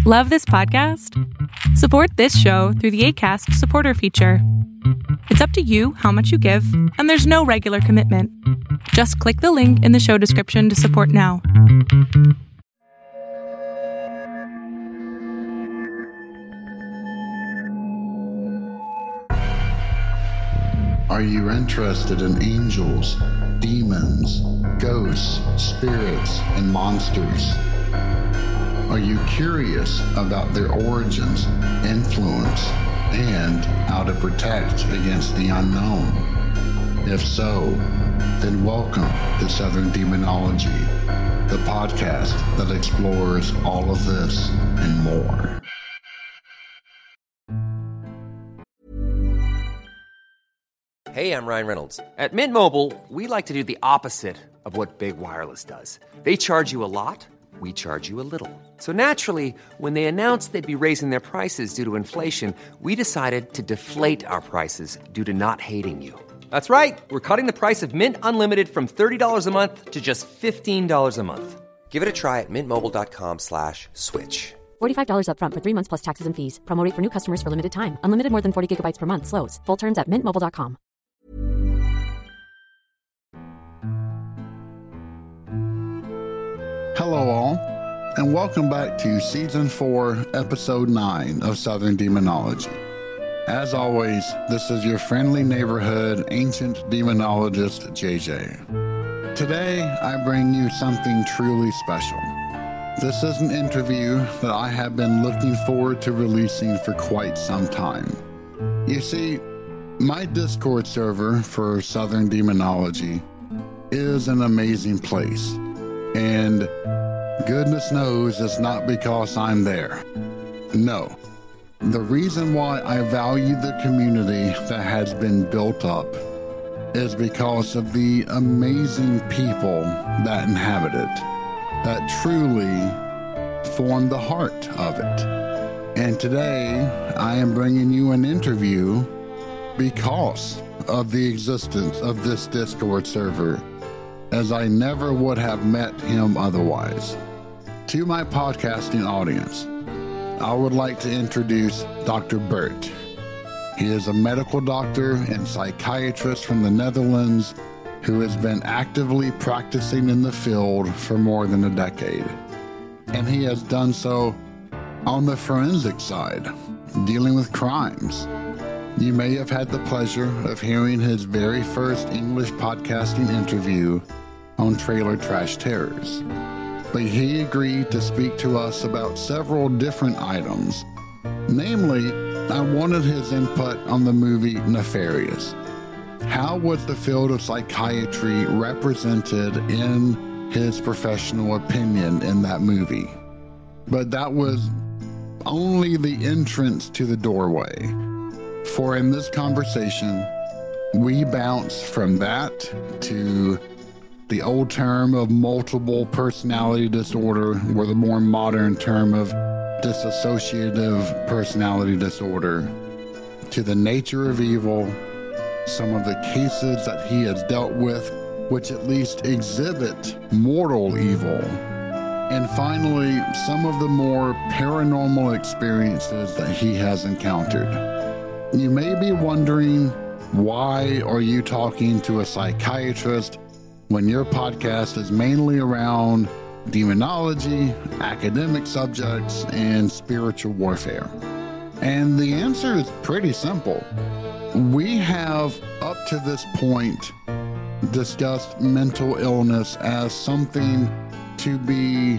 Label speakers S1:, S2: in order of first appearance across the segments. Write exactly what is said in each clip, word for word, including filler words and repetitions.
S1: Love this podcast? Support this show through the Acast supporter feature. It's up to you how much you give, and there's no regular commitment. Just click the link in the show description to support now.
S2: Are you interested in angels, demons, ghosts, spirits, and monsters? Are you curious about their origins, influence, and how to protect against the unknown? If so, then welcome to Southern Demonology, the podcast that explores all of this and more.
S3: Hey, I'm Ryan Reynolds. At Mint Mobile, we like to do the opposite of what Big Wireless does. They charge you a lot, we charge you a little. So naturally, when they announced they'd be raising their prices due to inflation, we decided to deflate our prices due to not hating you. That's right. We're cutting the price of Mint Unlimited from thirty dollars a month to just fifteen dollars a month. Give it a try at mintmobile.com slash switch.
S4: forty-five dollars up front for three months plus taxes and fees. Promo rate for new customers for limited time. Unlimited more than forty gigabytes per month. Slows full terms at mint mobile dot com.
S2: Hello all, and welcome back to Season four, Episode nine of Southern Demonology. As always, this is your friendly neighborhood ancient demonologist, J J. Today, I bring you something truly special. This is an interview that I have been looking forward to releasing for quite some time. You see, my Discord server for Southern Demonology is an amazing place. And goodness knows it's not because I'm there. No. The reason why I value the community that has been built up is because of the amazing people that inhabit it, that truly form the heart of it. And today, I am bringing you an interview because of the existence of this Discord server, as I never would have met him otherwise. To my podcasting audience, I would like to introduce Doctor Bert. He is a medical doctor and psychiatrist from the Netherlands who has been actively practicing in the field for more than a decade. And he has done so on the forensic side, dealing with crimes. You may have had the pleasure of hearing his very first English podcasting interview on Trailer Trash Terrors. But he agreed to speak to us about several different items. Namely, I wanted his input on the movie Nefarious. How was the field of psychiatry represented in his professional opinion in that movie? But that was only the entrance to the doorway. For in this conversation, we bounce from that to the old term of multiple personality disorder, or the more modern term of dissociative personality disorder, to the nature of evil, some of the cases that he has dealt with, which at least exhibit mortal evil, and finally, some of the more paranormal experiences that he has encountered. You may be wondering, why are you talking to a psychiatrist when your podcast is mainly around demonology, academic subjects, and spiritual warfare? And the answer is pretty simple. We have, up to this point, discussed mental illness as something to be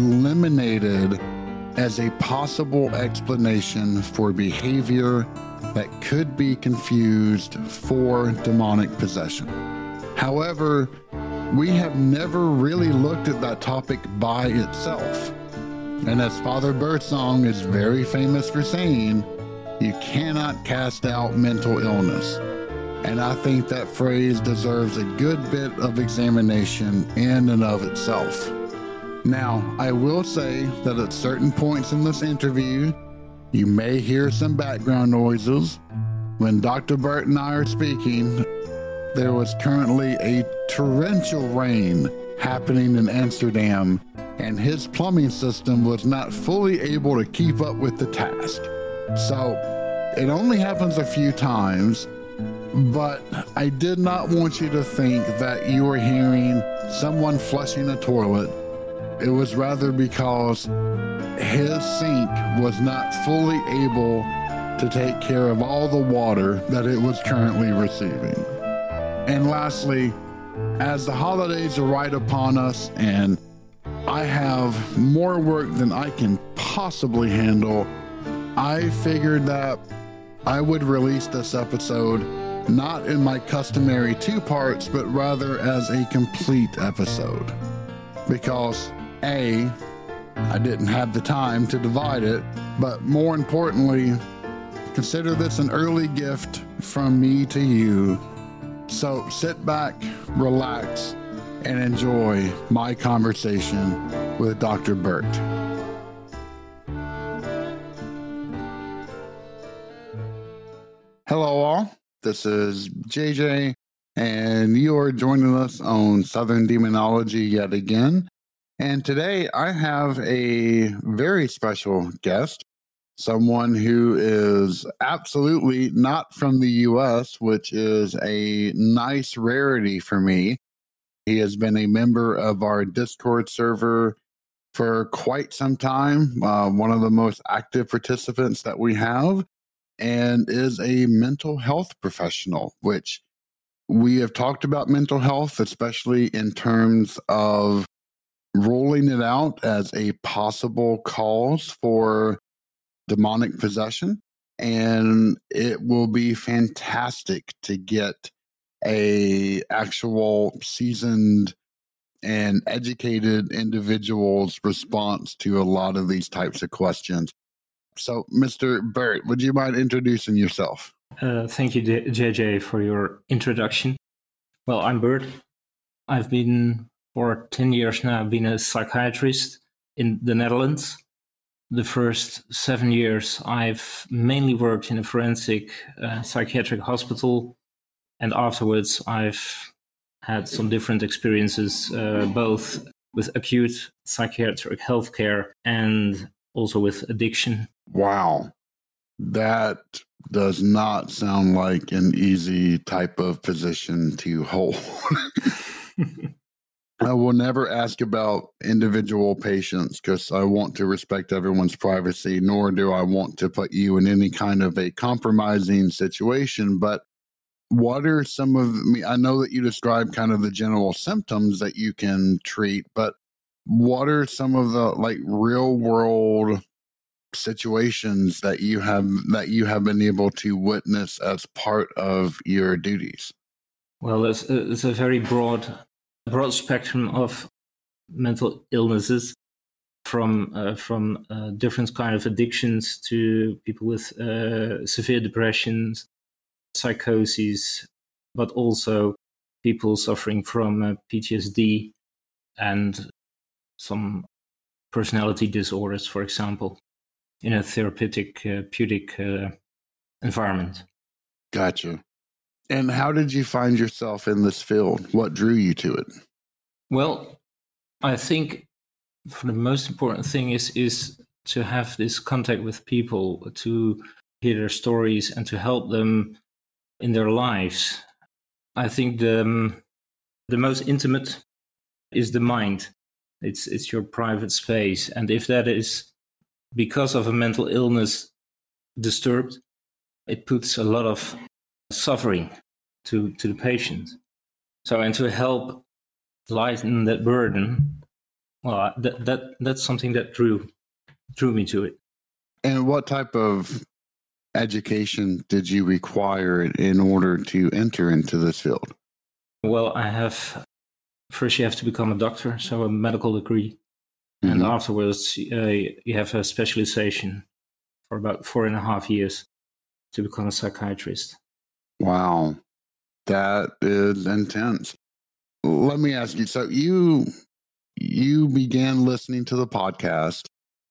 S2: eliminated as a possible explanation for behavior that could be confused for demonic possession. However, we have never really looked at that topic by itself. And as Father Birdsong is very famous for saying, you cannot cast out mental illness. And I think that phrase deserves a good bit of examination in and of itself. Now, I will say that at certain points in this interview, you may hear some background noises. When Doctor Bert and I are speaking, there was currently a torrential rain happening in Amsterdam and his plumbing system was not fully able to keep up with the task. So it only happens a few times, but I did not want you to think that you were hearing someone flushing a toilet. It was rather because his sink was not fully able to take care of all the water that it was currently receiving. And lastly, as the holidays are right upon us and I have more work than I can possibly handle, I figured that I would release this episode not in my customary two parts, but rather as a complete episode. Because A, I didn't have the time to divide it, but more importantly, consider this an early gift from me to you. So sit back, relax, and enjoy my conversation with Doctor Burt. Hello all, this is J J, and you are joining us on Southern Demonology yet again. And today I have a very special guest, someone who is absolutely not from the U S, which is a nice rarity for me. He has been a member of our Discord server for quite some time, uh, one of the most active participants that we have, and is a mental health professional, which we have talked about mental health, especially in terms of ruling it out as a possible cause for demonic possession. And it will be fantastic to get a actual seasoned and educated individual's response to a lot of these types of questions. So, Mister Burt, would you mind introducing yourself?
S5: Uh, thank you, J J, for your introduction. Well, I'm Burt. I've been for ten years now been a psychiatrist in the Netherlands. The first seven years, I've mainly worked in a forensic uh, psychiatric hospital. And afterwards, I've had some different experiences, uh, both with acute psychiatric healthcare and also with addiction.
S2: Wow. That does not sound like an easy type of position to hold. I will never ask about individual patients because I want to respect everyone's privacy, nor do I want to put you in any kind of a compromising situation. But what are some of, I mean, I know that you described kind of the general symptoms that you can treat, but what are some of the like real world situations that you have that you have been able to witness as part of your duties?
S5: Well, it's a, it's a very broad, broad spectrum of mental illnesses, from uh, from uh, different kind of addictions to people with uh, severe depressions, psychoses, but also people suffering from uh, P T S D and some personality disorders, for example, in a therapeutic, uh, therapeutic uh, environment.
S2: Gotcha. And how did you find yourself in this field? What drew you to it?
S5: Well, I think for the most important thing is is to have this contact with people, to hear their stories and to help them in their lives. I think the um, the most intimate is the mind. It's it's your private space, and if that is because of a mental illness disturbed, it puts a lot of suffering to to the patient. So, and to help lighten that burden, well, that that that's something that drew drew me to it.
S2: And what type of education did you require in order to enter into this field?
S5: Well, I have, first you have to become a doctor, so a medical degree. Mm-hmm. And afterwards, uh, you have a specialization for about four and a half years to become a psychiatrist.
S2: Wow, that is intense. Let me ask you, so you you began listening to the podcast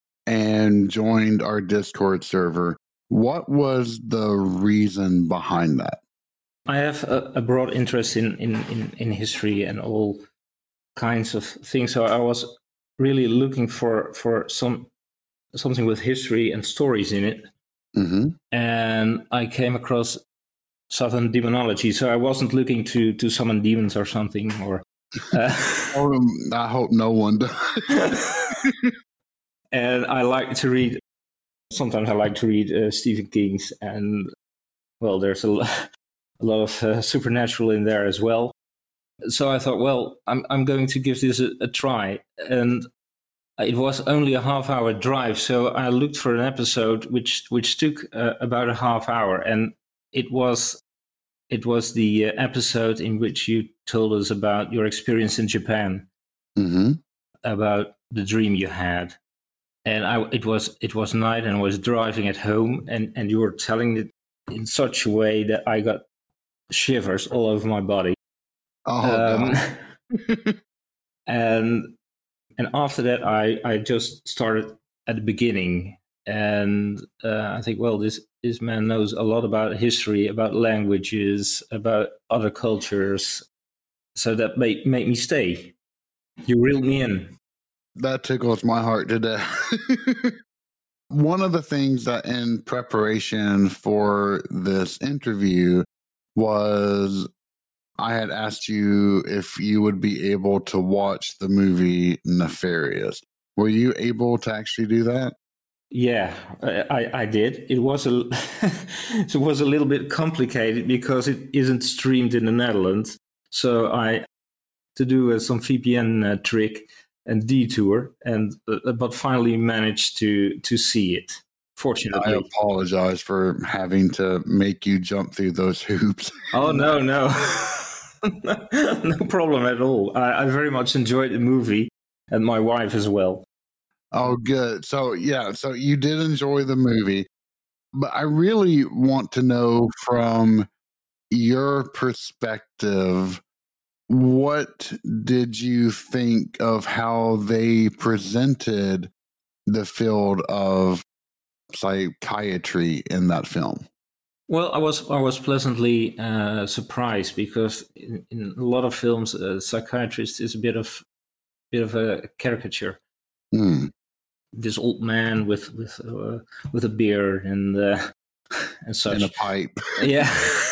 S2: and joined our Discord server. What was the reason behind that?
S5: I have a, a broad interest in, in, in, in history and all kinds of things. So I was really looking for for some something with history and stories in it,
S2: mm-hmm.
S5: and I came across Southern Demonology. So I wasn't looking to to summon demons or something, or uh,
S2: um, I hope no one does.
S5: And I like to read. Sometimes I like to read uh, Stephen King's, and well, there's a, lo- a lot of uh, supernatural in there as well. So I thought, well, I'm I'm going to give this a, a try, and it was only a half-hour drive. So I looked for an episode which which took uh, about a half hour, and it was it was the uh, episode in which you told us about your experience in Japan,
S2: mm-hmm.
S5: about the dream you had. And I, it was it was night, and I was driving at home, and, and you were telling it in such a way that I got shivers all over my body.
S2: Oh,
S5: um, and and after that, I, I just started at the beginning, and uh, I think, well, this this man knows a lot about history, about languages, about other cultures, so that made made me stay. You reeled me in.
S2: That tickles my heart to death. One of the things that in preparation for this interview was I had asked you if you would be able to watch the movie Nefarious. Were you able to actually do that?
S5: Yeah, I, I did. It was a it was a little bit complicated because it isn't streamed in the Netherlands. So I to do uh, some V P N uh, trick and detour, and uh, but finally managed to to see it. Fortunately,
S2: I apologize for having to make you jump through those hoops.
S5: Oh no, no, no problem at all. I, I very much enjoyed the movie, and my wife as well.
S2: Oh, good. So yeah, so you did enjoy the movie, but I really want to know from your perspective, what did you think of how they presented the field of psychiatry in that film?
S5: Well, I was I was pleasantly uh, surprised because in, in a lot of films, a psychiatrist is a bit of bit of a caricature.
S2: Hmm.
S5: This old man with with uh, with a beard and uh, and such,
S2: and a pipe,
S5: yeah.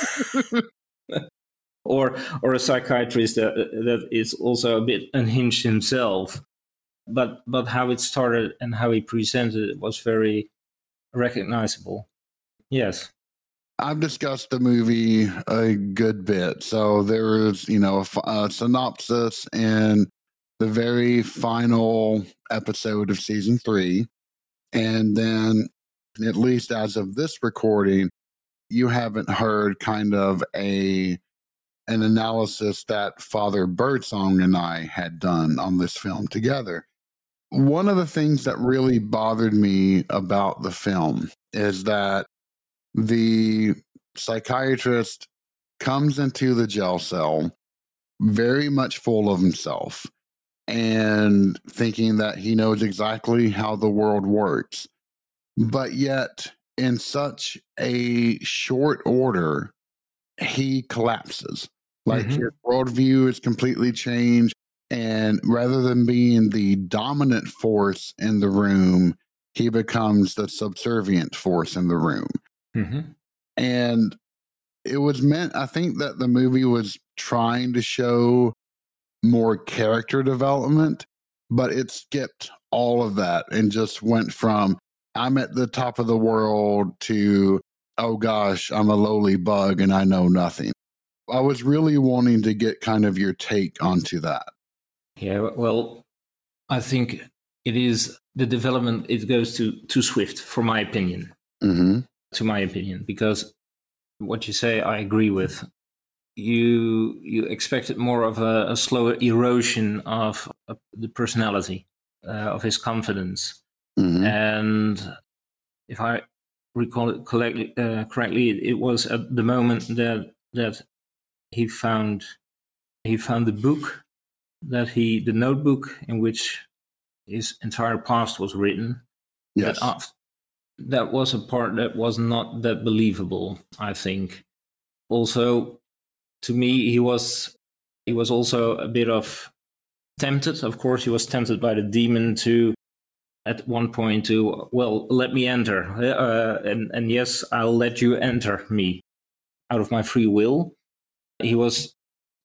S5: Or or a psychiatrist that that is also a bit unhinged himself, but but how it started and how he presented it was very recognizable. Yes,
S2: I've discussed the movie a good bit, so there is you know a, a synopsis in the very final episode of season three, and then at least as of this recording, you haven't heard kind of a an analysis that Father Birdsong and I had done on this film together. One of the things that really bothered me about the film is that the psychiatrist comes into the jail cell very much full of himself and thinking that he knows exactly how the world works. But yet, in such a short order, he collapses. Like mm-hmm. his worldview is completely changed. And rather than being the dominant force in the room, he becomes the subservient force in the room.
S5: Mm-hmm.
S2: And it was meant, I think that the movie was trying to show more character development, but it skipped all of that and just went from, I'm at the top of the world to, oh gosh, I'm a lowly bug and I know nothing. I was really wanting to get kind of your take onto that.
S5: Yeah, well, I think it is the development, it goes too, too swift, for my opinion.
S2: Mm-hmm.
S5: To my opinion, because what you say, I agree with. You you expected more of a, a slower erosion of uh, the personality, uh, of his confidence.
S2: Mm-hmm.
S5: And if I recall it correctly, uh, correctly, it was at the moment that that he found he found the book that he the notebook in which his entire past was written.
S2: Yes.
S5: That, after, that was a part that was not that believable, I think. Also, to me, he was he was also a bit of tempted. Of course, he was tempted by the demon to, at one point, to, well, let me enter. Uh, and, and yes, I'll let you enter me out of my free will. He was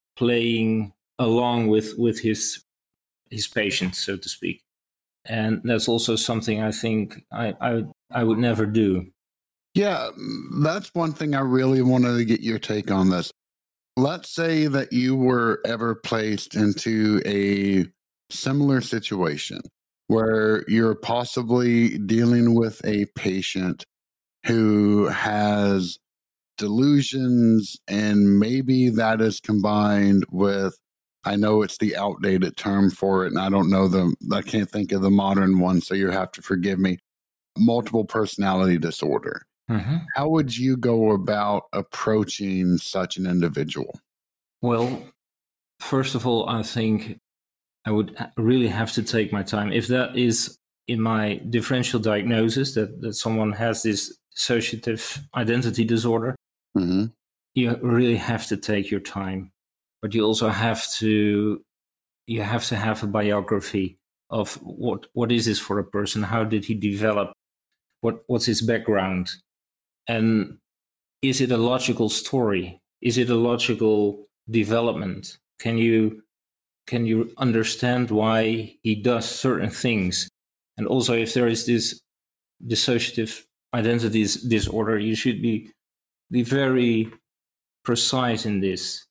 S5: playing along with, with his his patient, so to speak. And that's also something I think I, I I would never do.
S2: Yeah, that's one thing I really wanted to get your take on this. Let's say that you were ever placed into a similar situation where you're possibly dealing with a patient who has delusions, and maybe that is combined with, I know it's the outdated term for it, and I don't know the, I can't think of the modern one, so you have to forgive me, multiple personality disorder. Mm-hmm. How would you go about approaching such an individual?
S5: Well, first of all, I think I would really have to take my time. If that is in my differential diagnosis, that, that someone has this dissociative identity disorder, mm-hmm. you really have to take your time. But you also have to, you have to have a biography of what, what is this for a person? How did he develop? What, what's his background? And is it a logical story? Is it a logical development? Can you can you understand why he does certain things? And also, if there is this dissociative identity disorder, you should be be very precise in this.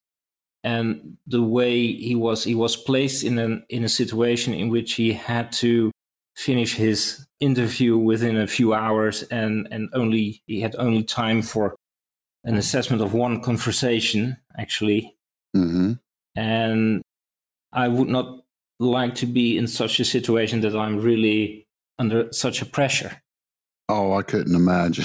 S5: And the way he was he was placed in an in a situation in which he had to finish his interview within a few hours, and and only he had only time for an assessment of one conversation, actually. Mm-hmm. And I would not like to be in such a situation that I'm really under such a pressure.
S2: Oh, I couldn't imagine.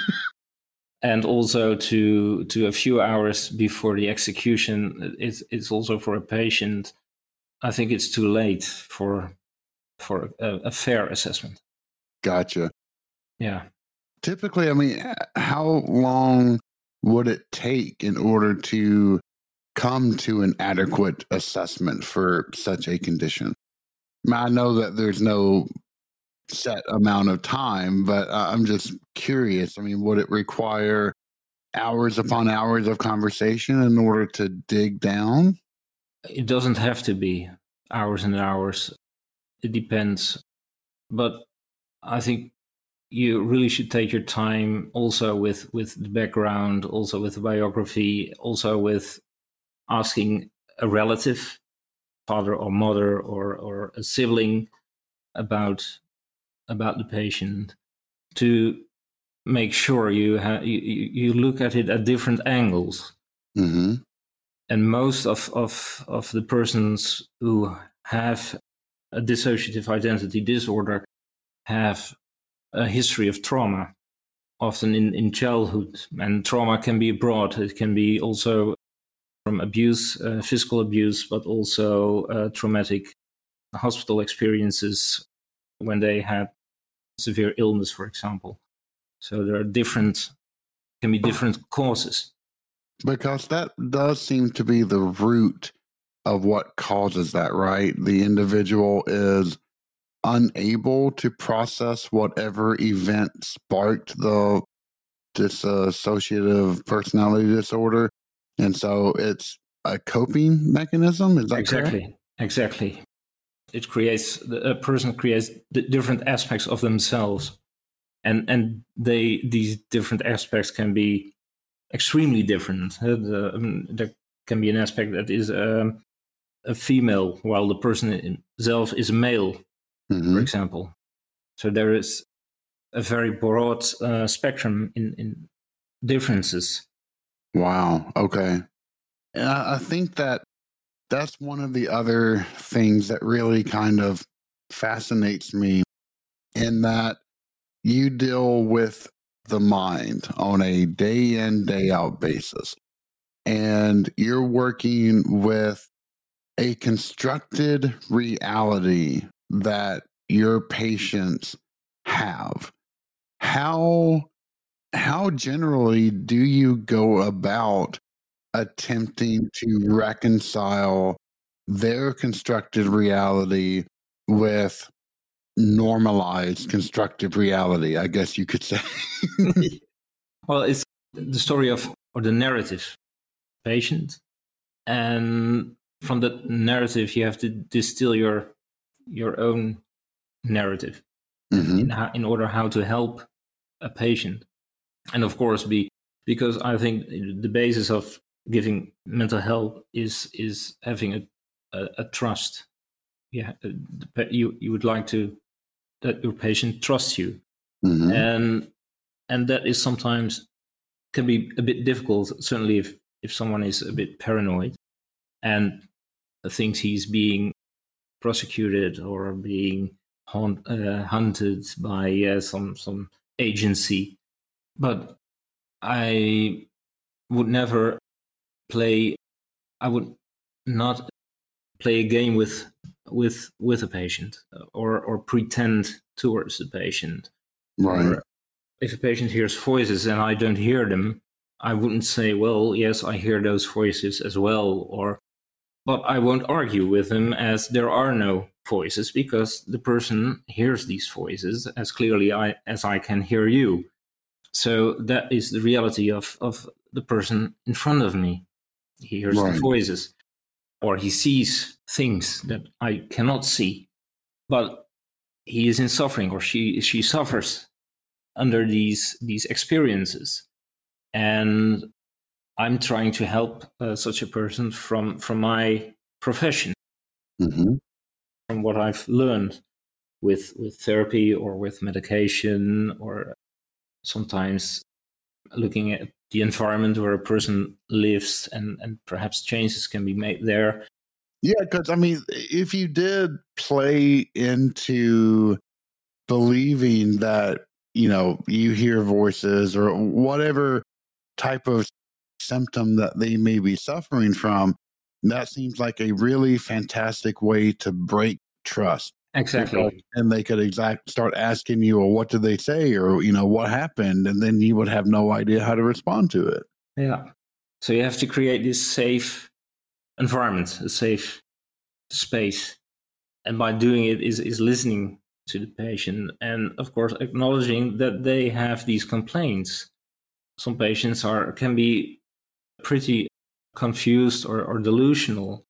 S5: And also to to a few hours before the execution, it's it's also for a patient, I think it's too late for for a, a fair assessment.
S2: Gotcha.
S5: Yeah.
S2: Typically, I mean, how long would it take in order to come to an adequate assessment for such a condition? I mean, I know that there's no set amount of time, but I'm just curious. I mean, would it require hours upon hours of conversation in order to dig down?
S5: It doesn't have to be hours and hours. It depends. But I think you really should take your time also with, with the background, also with the biography, also with asking a relative, father or mother or, or a sibling about about the patient, to make sure you ha- you, you look at it at different angles. Mm-hmm. And most of, of, of the persons who have a dissociative identity disorder have a history of trauma, often in, in childhood. And trauma can be broad. It can be also from abuse, uh, physical abuse, but also uh, traumatic hospital experiences when they had severe illness, for example. So there are different, can be different causes.
S2: Because that does seem to be the root of what causes that, right? The individual is unable to process whatever event sparked the dissociative personality disorder. And so it's a coping mechanism. Is that
S5: exactly,
S2: correct?
S5: Exactly. It creates, a person creates different aspects of themselves. And and they these different aspects can be extremely different. Uh, the, um, there can be an aspect that is um, a female, while the person himself is a male, mm-hmm. for example. So there is a very broad uh, spectrum in, in differences.
S2: Wow. Okay. And I, I think that that's one of the other things that really kind of fascinates me, in that you deal with the mind on a day in, day out basis. And you're working with a constructed reality that your patients have. How, how generally do you go about attempting to reconcile their constructed reality with normalized constructive reality, I guess you could say.
S5: Well, it's the story of, or the narrative patient. And from that narrative, you have to distill your your own narrative mm-hmm. in, how, in order how to help a patient. And of course, be because I think the basis of giving mental health is is having a, a, a trust. Yeah, you you would like to that your patient trusts you, mm-hmm. and and that is sometimes can be a bit difficult. Certainly, if if someone is a bit paranoid and thinks he's being prosecuted or being haunt, uh, hunted by uh, some some agency, but I would never play. I would not play a game with with with a patient or or pretend towards the patient.
S2: Right.
S5: Or if a patient hears voices and I don't hear them, I wouldn't say, well, yes, I hear those voices as well, or but I won't argue with them as there are no voices because the person hears these voices as clearly I, as I can hear you. So that is the reality of, of the person in front of me. He hears right. the voices, or he sees things that I cannot see, but he is in suffering, or she she suffers under these these experiences, and I'm trying to help uh, such a person from from my profession, mm-hmm. from what I've learned with with therapy or with medication, or sometimes looking at the environment where a person lives, and, and perhaps changes can be made there.
S2: Yeah, because, I mean, if you did play into believing that, you know, you hear voices or whatever type of symptom that they may be suffering from, that seems like a really fantastic way to break trust.
S5: Exactly.
S2: Because, and they could exact start asking you, well, what did they say? Or, you know, what happened? And then you would have no idea how to respond to it.
S5: Yeah. So you have to create this safe environment, a safe space. And by doing it is, is listening to the patient and, of course, acknowledging that they have these complaints. Some patients are can be pretty confused or, or delusional,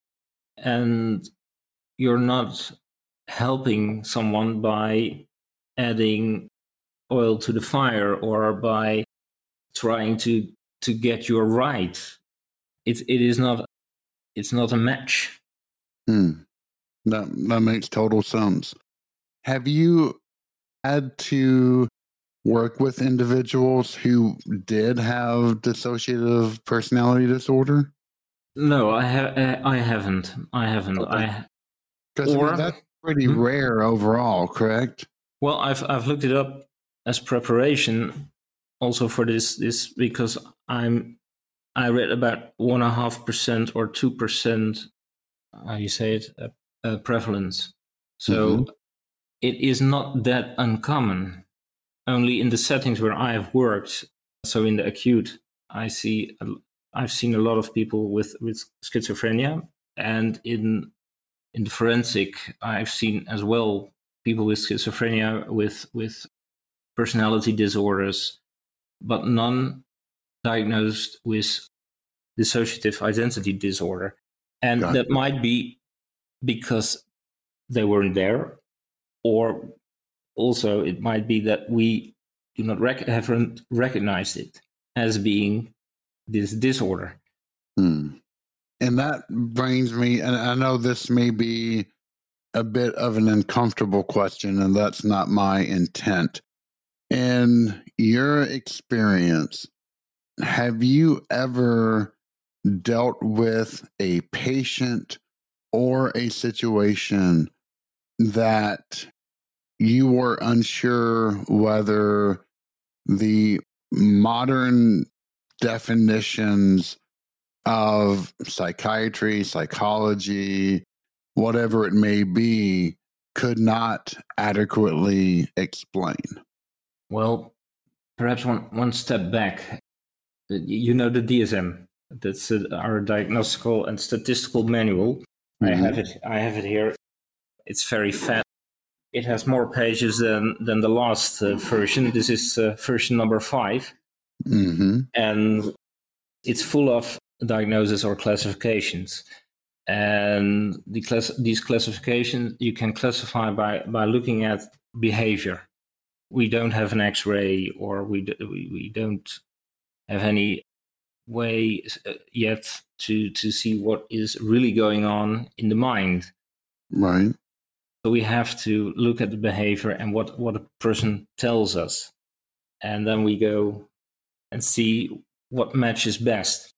S5: and you're not helping someone by adding oil to the fire or by trying to to get you right. It it is not it's not a match.
S2: Hmm. That that makes total sense. Have you had to work with individuals who did have dissociative personality disorder?
S5: No, I have. I haven't. I haven't. Okay. I
S2: because I mean, that's pretty hmm? rare overall, correct?
S5: Well, I've I've looked it up as preparation, also for this this because I'm I read about one and a half percent or two percent. How you say it? Uh, uh, prevalence. So mm-hmm. it is not that uncommon. Only in the settings where I have worked, so in the acute, I see I've seen a lot of people with, with schizophrenia, and in in the forensic, I've seen as well people with schizophrenia with with personality disorders, but none diagnosed with dissociative identity disorder, and Got that it. might be because they weren't there, or also it might be that we do not rec- haven't recognized it as being this disorder.
S2: Hmm. And that brings me, and I know this may be a bit of an uncomfortable question, and that's not my intent. In your experience, have you ever dealt with a patient or a situation that you were unsure whether the modern definitions of psychiatry, psychology, whatever it may be, could not adequately explain?
S5: Well, perhaps one, one step back. You know the D S M, that's our diagnostical and statistical manual. Mm-hmm. I have it. I have it here. It's very fat. It has more pages than than the last uh, version. This is uh, version number five,
S2: mm-hmm.
S5: and it's full of diagnoses or classifications. And the class, these classifications you can classify by by looking at behavior. We don't have an X-ray, or we we, we don't have any way yet to to see what is really going on in the mind.
S2: Right.
S5: So we have to look at the behavior and what, what a person tells us. And then we go and see what matches best.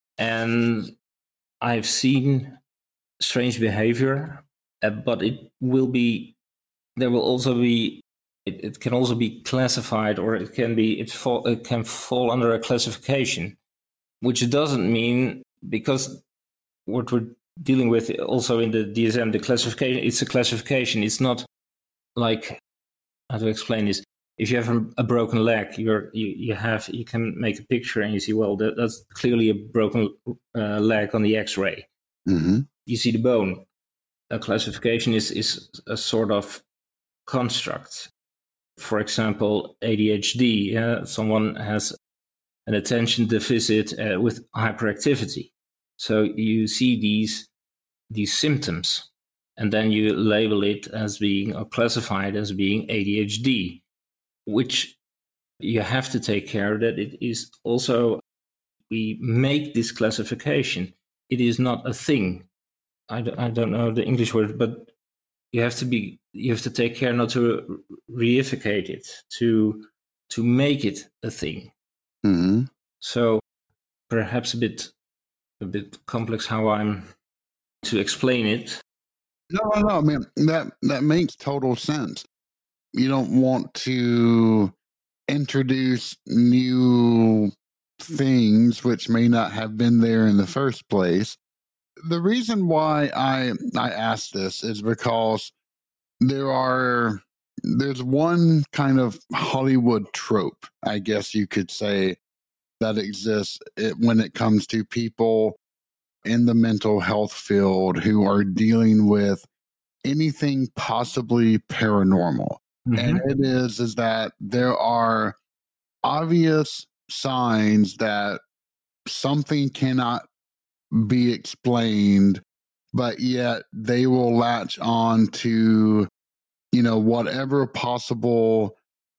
S5: And I've seen strange behavior, uh, but it will be, there will also be, it, it can also be classified, or it can be, it, fall, it can fall under a classification, which doesn't mean, because what we're dealing with also in the D S M, the classification, it's a classification. It's not like, how to explain this? If you have a, a broken leg, you're, you you have you can make a picture and you see, well, that, that's clearly a broken uh, leg on the X-ray.
S2: Mm-hmm.
S5: You see the bone. A classification is is a sort of construct. For example, A D H D. Yeah? Someone has an attention deficit uh, with hyperactivity. So you see these these symptoms, and then you label it as being, or classify it as being A D H D, which you have to take care that it is also, we make this classification. It is not a thing. I don't, I don't know the English word, but you have to be, you have to take care not to reificate it, to to make it a thing.
S2: Mm-hmm.
S5: So perhaps a bit a bit complex how I'm to explain it.
S2: No, no, no. I mean, that, that makes total sense. You don't want to introduce new things which may not have been there in the first place. The reason why I I asked this is because there are there's one kind of Hollywood trope, I guess you could say, that exists it, when it comes to people in the mental health field who are dealing with anything possibly paranormal. Mm-hmm. And it is, is that there are obvious signs that something cannot be explained, but yet they will latch on to, you know, whatever possible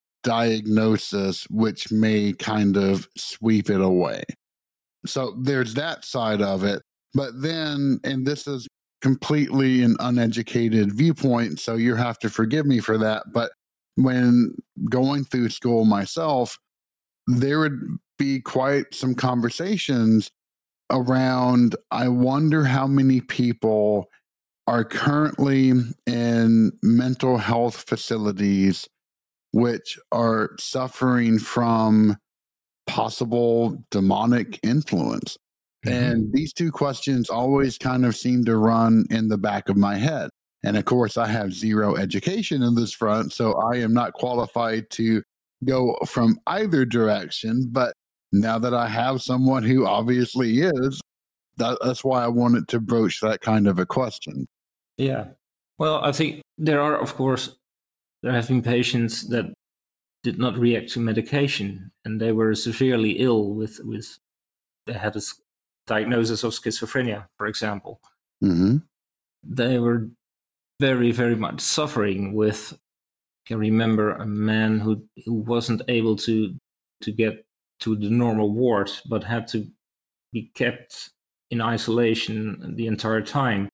S2: diagnosis which may kind of sweep it away. So there's that side of it. But then, and this is completely an uneducated viewpoint, so you have to forgive me for that. But when going through school myself, there would be quite some conversations around, I wonder how many people are currently in mental health facilities which are suffering from possible demonic influence. Mm-hmm. And these two questions always kind of seem to run in the back of my head. And of course, I have zero education in this front, so I am not qualified to go from either direction. But now that I have someone who obviously is, that, that's why I wanted to broach that kind of a question.
S5: Yeah. Well, I think there are, of course, there have been patients that did not react to medication, and they were severely ill with, with they had a diagnosis of schizophrenia, for example.
S2: Mm-hmm.
S5: They were very, very much suffering with, I can remember a man who, who wasn't able to, to get to the normal ward, but had to be kept in isolation the entire time.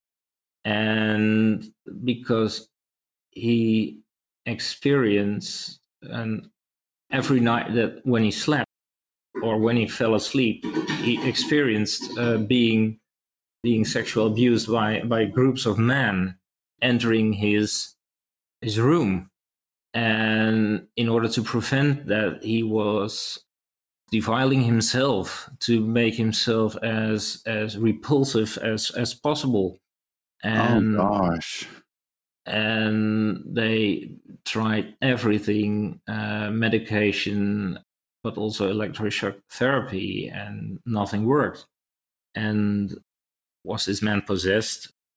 S5: And because he experienced, and every night that when he slept or when he fell asleep, he experienced uh, being being sexually abused by, by groups of men entering his his room. And in order to prevent that, he was defiling himself to make himself as as repulsive as, as possible. And,
S2: oh gosh.
S5: And they tried everything, uh, medication, but also electroshock therapy, and nothing worked. And was this man possessed?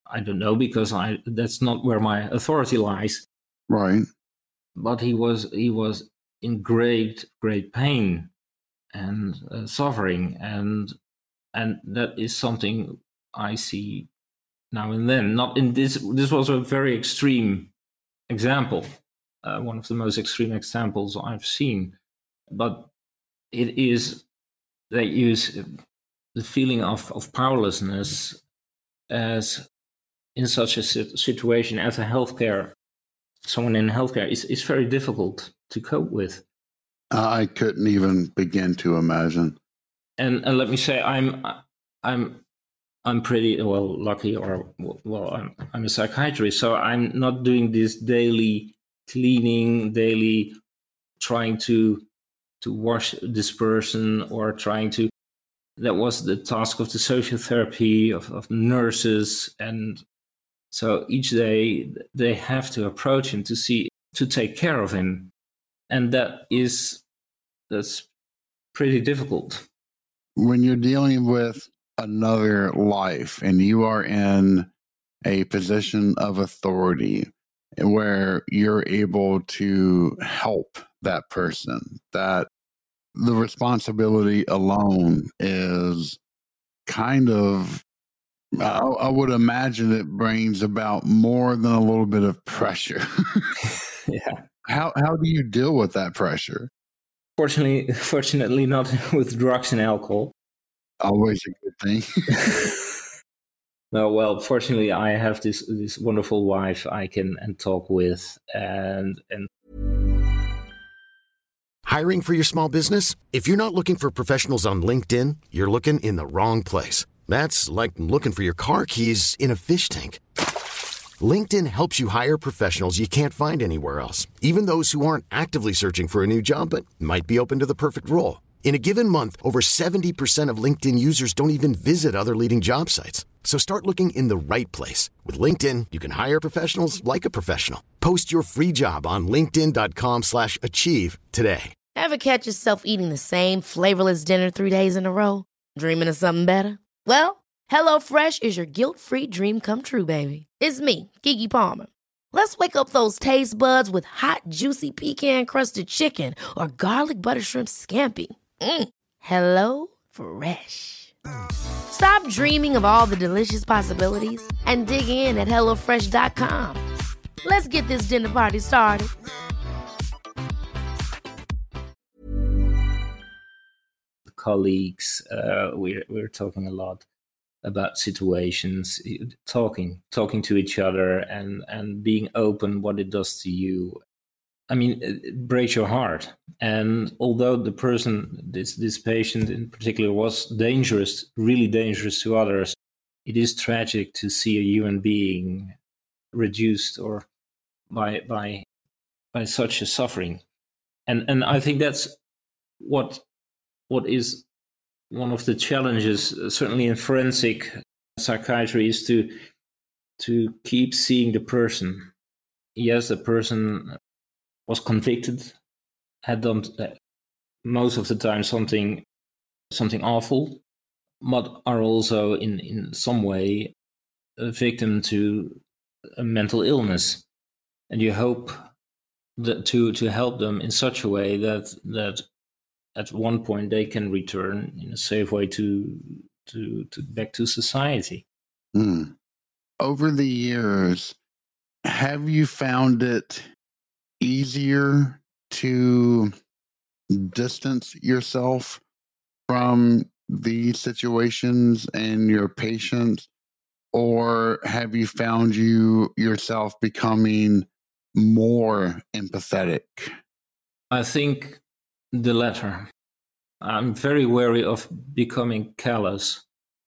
S5: I don't know, because I that's not where my authority lies.
S2: Right.
S5: But he was he was in great great pain and uh, suffering, and and that is something I see now and then. Not in this. This was a very extreme example, uh, one of the most extreme examples I've seen. But it is they use the feeling of, of powerlessness as in such a situation as a healthcare, someone in healthcare is is very difficult to cope with.
S2: I couldn't even begin to imagine.
S5: And, and let me say, I'm I'm I'm pretty well lucky, or well, I'm I'm a psychiatrist, so I'm not doing this daily cleaning, daily trying to to wash this person, or trying to. That was the task of the social therapy of, of nurses, and so each day they have to approach him to see to take care of him, and that is that's pretty difficult.
S2: When you're dealing with another life and you are in a position of authority where you're able to help that person, that the responsibility alone is kind of, I, I would imagine it brings about more than a little bit of pressure.
S5: Yeah. How
S2: how do you deal with that pressure?
S5: Fortunately, fortunately, not with drugs and alcohol.
S2: Always a good thing.
S5: No, well, fortunately, I have this this wonderful wife I can and talk with, and and.
S6: Hiring for your small business? If you're not looking for professionals on LinkedIn, you're looking in the wrong place. That's like looking for your car keys in a fish tank. LinkedIn helps you hire professionals you can't find anywhere else, even those who aren't actively searching for a new job but might be open to the perfect role. In a given month, over seventy percent of LinkedIn users don't even visit other leading job sites. So start looking in the right place. With LinkedIn, you can hire professionals like a professional. Post your free job on linkedin.com slash achieve today.
S7: Ever catch yourself eating the same flavorless dinner three days in a row? Dreaming of something better? Well, HelloFresh is your guilt-free dream come true, baby. It's me, Keke Palmer. Let's wake up those taste buds with hot, juicy pecan-crusted chicken or garlic butter shrimp scampi. Mm. Hello Fresh. Stop dreaming of all the delicious possibilities and dig in at hello fresh dot com. Let's get this dinner party started.
S5: Colleagues, uh, we're we're talking a lot about situations, talking talking to each other, and and being open what it does to you. I mean, it breaks your heart. And although the person, this this patient in particular, was dangerous, really dangerous to others, it is tragic to see a human being reduced or by by by such a suffering. And and I think that's what what is one of the challenges, certainly in forensic psychiatry, is to to keep seeing the person. Yes, the person was convicted, had done most of the time something something awful, but are also in, in some way a victim to a mental illness. And you hope that to, to help them in such a way that that at one point they can return in a safe way to to, to back to society.
S2: Mm. Over the years, have you found it easier to distance yourself from these situations and your patients, or have you found you yourself becoming more empathetic?
S5: I think the latter. I'm very wary of becoming callous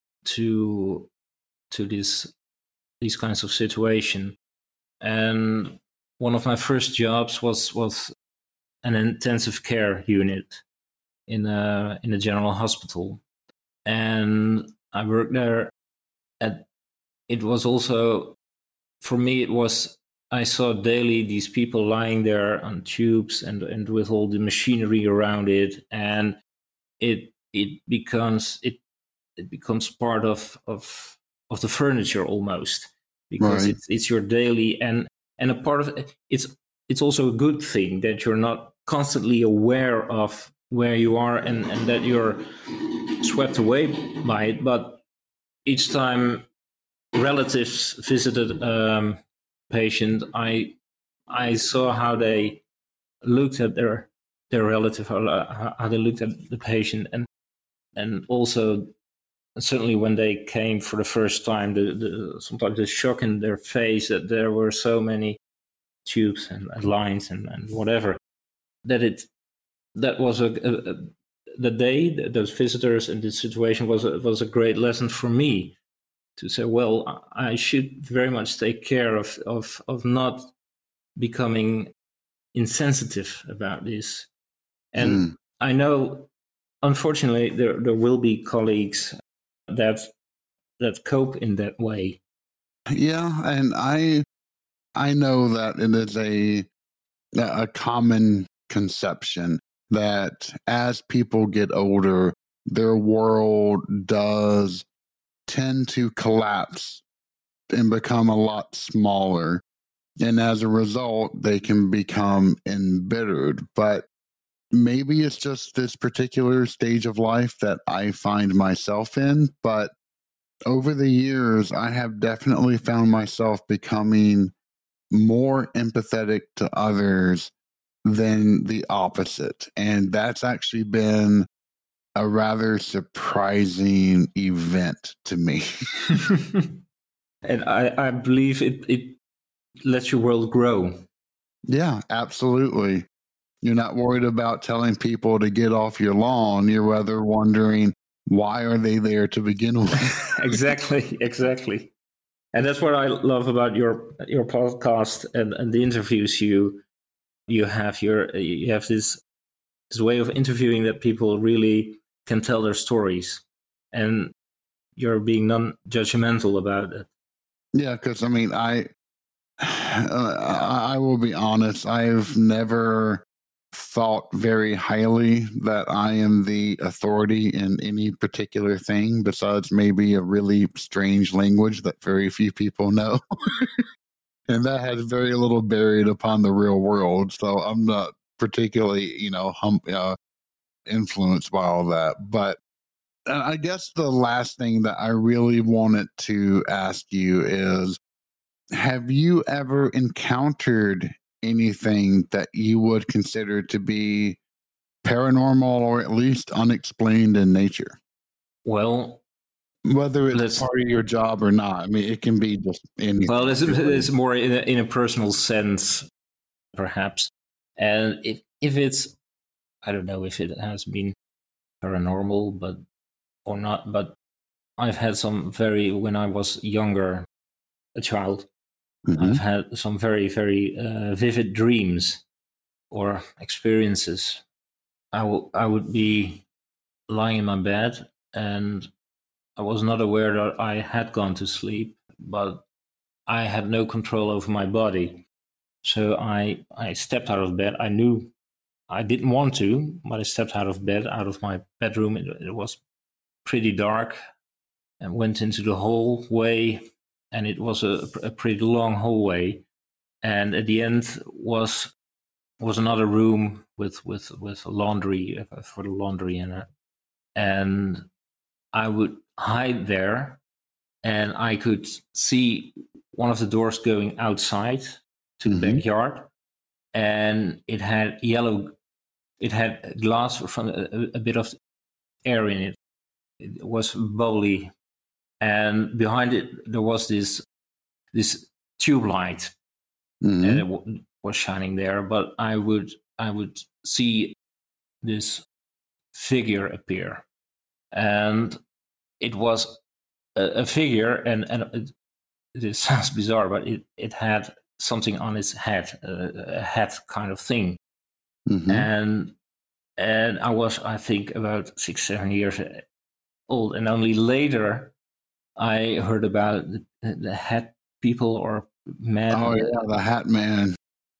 S5: to to this these kinds of situation. And one of my first jobs was was an intensive care unit in a in a general hospital, and I worked there. At it was also, for me, it was. I saw daily these people lying there on tubes and, and with all the machinery around it, and it it becomes it it becomes part of of of the furniture almost. because
S2: Right.
S5: it's it's your daily, and and a part of it, it's it's also a good thing that you're not constantly aware of where you are, and, and that you're swept away by it. But each time relatives visited um, patient, I I saw how they looked at their their relative, how, how they looked at the patient, and and also certainly when they came for the first time, the, the sometimes the shock in their face that there were so many tubes and, and lines and, and whatever, that it that was a, a, a the day, those visitors in this situation was a, was a great lesson for me to say, well, I should very much take care of of of not becoming insensitive about this. And
S2: Mm.
S5: I know, unfortunately, there there will be colleagues that that cope in that way.
S2: Yeah, and I I know that it is a a common conception that as people get older, their world does tend to collapse and become a lot smaller. And as a result, they can become embittered. But maybe it's just this particular stage of life that I find myself in. But over the years, I have definitely found myself becoming more empathetic to others than the opposite. And that's actually been a rather surprising event to me.
S5: And I, I believe it, it lets your world grow.
S2: Yeah, absolutely. You're not worried about telling people to get off your lawn. You're rather wondering, why are they there to begin with?
S5: Exactly, exactly. And that's what I love about your your podcast and, and the interviews you you have. Your you have this this way of interviewing that people really can tell their stories, and you're being non-judgmental about it.
S2: Yeah, because I mean, I uh, I will be honest. I've never thought very highly that I am the authority in any particular thing, besides maybe a really strange language that very few people know. And that has very little buried upon the real world. So I'm not particularly, you know, hum, uh, influenced by all that. But uh, I guess the last thing that I really wanted to ask you is, have you ever encountered anything that you would consider to be paranormal or at least unexplained in nature?
S5: Well,
S2: whether it's
S5: let's,
S2: part of your job or not. I mean, it can be just anything.
S5: Well, it's, it's more in a, in a personal sense, perhaps. And if if it's, I don't know if it has been paranormal, but or not. But I've had some very, when I was younger, a child, mm-hmm. I've had some very, very uh, vivid dreams or experiences. I, w- I would be lying in my bed and I was not aware that I had gone to sleep, but I had no control over my body. So I, I stepped out of bed. I knew I didn't want to, but I stepped out of bed, out of my bedroom. It, it was pretty dark, and went into the hallway, and it was a, a pretty long hallway. And at the end was was another room with with with laundry for the laundry in it, and I would hide there, and I could see one of the doors going outside to the mm-hmm. backyard, and it had yellow, it had glass from a, a bit of air in it. It was bubbly, and behind it there was this this tube light, mm-hmm. and it w- was shining there. But I would I would see this figure appear, and it was a, a figure, and and it, it sounds bizarre, but it, it had something on its head, a, a hat kind of thing, mm-hmm. and and I was, I think, about six seven years old, and only later I heard about the, the hat people or men.
S2: Oh yeah, the hat man.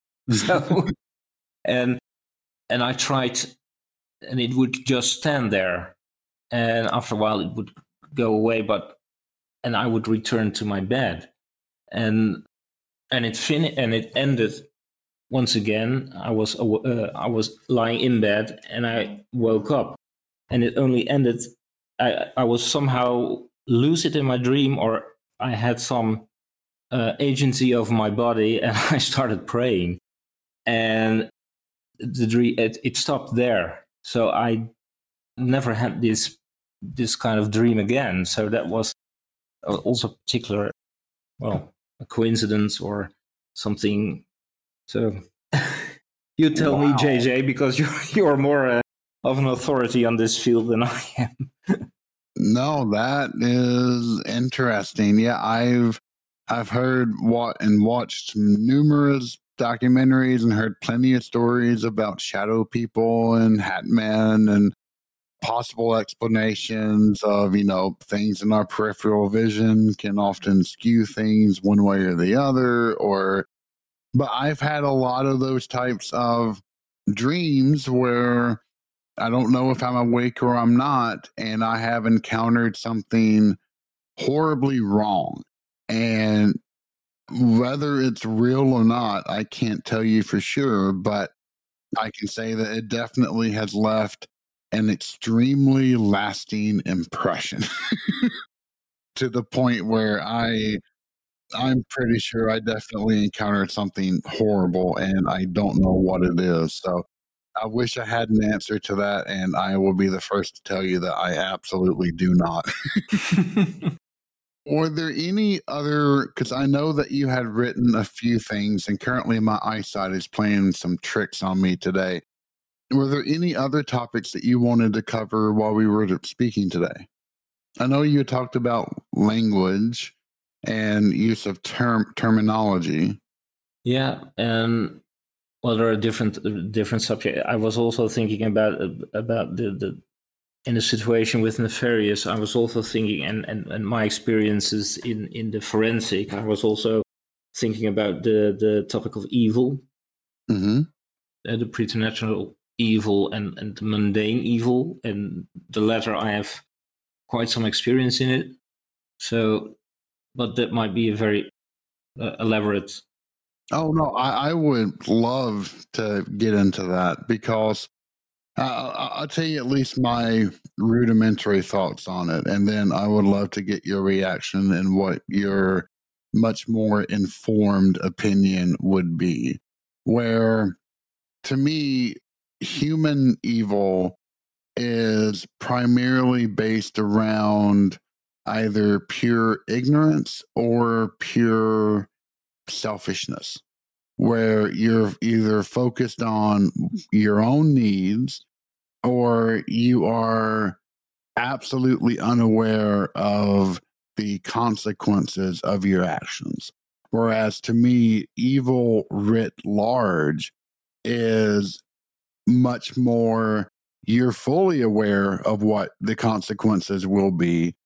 S5: So, and and I tried, and it would just stand there, and after a while it would go away, but and I would return to my bed, and and it fin- and it ended once again. I was uh, I was lying in bed, and I woke up, and it only ended. I I was somehow lucid in my dream, or I had some uh, agency of my body, and I started praying, and the dream it, it stopped there. So I never had this this kind of dream again. So that was also a particular, well, a coincidence or something. So you tell
S2: Wow.
S5: me, J J, because you're you're more uh, of an authority on this field than I am.
S2: No, that is interesting. Yeah, I've I've heard what and watched numerous documentaries and heard plenty of stories about shadow people and hat men and possible explanations of, you know, things in our peripheral vision can often skew things one way or the other, or but I've had a lot of those types of dreams where I don't know if I'm awake or I'm not, and I have encountered something horribly wrong. And whether it's real or not, I can't tell you for sure, but I can say that it definitely has left an extremely lasting impression to the point where I I'm pretty sure I definitely encountered something horrible and I don't know what it is. So I wish I had an answer to that, and I will be the first to tell you that I absolutely do not. Were there any other, because I know that you had written a few things, and currently my eyesight is playing some tricks on me today. Were there any other topics that you wanted to cover while we were speaking today? I know you talked about language and use of term terminology.
S5: Yeah, and well, there are different different subjects. I was also thinking about about the, the in the situation with Nefarious. I was also thinking, and, and, and my experiences in, in the forensic. I was also thinking about the, the topic of evil,
S2: mm-hmm.
S5: uh, the preternatural evil and, and the mundane evil. And the latter, I have quite some experience in it. So, but that might be a very uh, elaborate.
S2: Oh, no, I, I would love to get into that because uh, I'll tell you at least my rudimentary thoughts on it. And then I would love to get your reaction and what your much more informed opinion would be. Where, to me, human evil is primarily based around either pure ignorance or pure selfishness, where you're either focused on your own needs or you are absolutely unaware of the consequences of your actions. Whereas to me, evil writ large is much more, you're fully aware of what the consequences will be,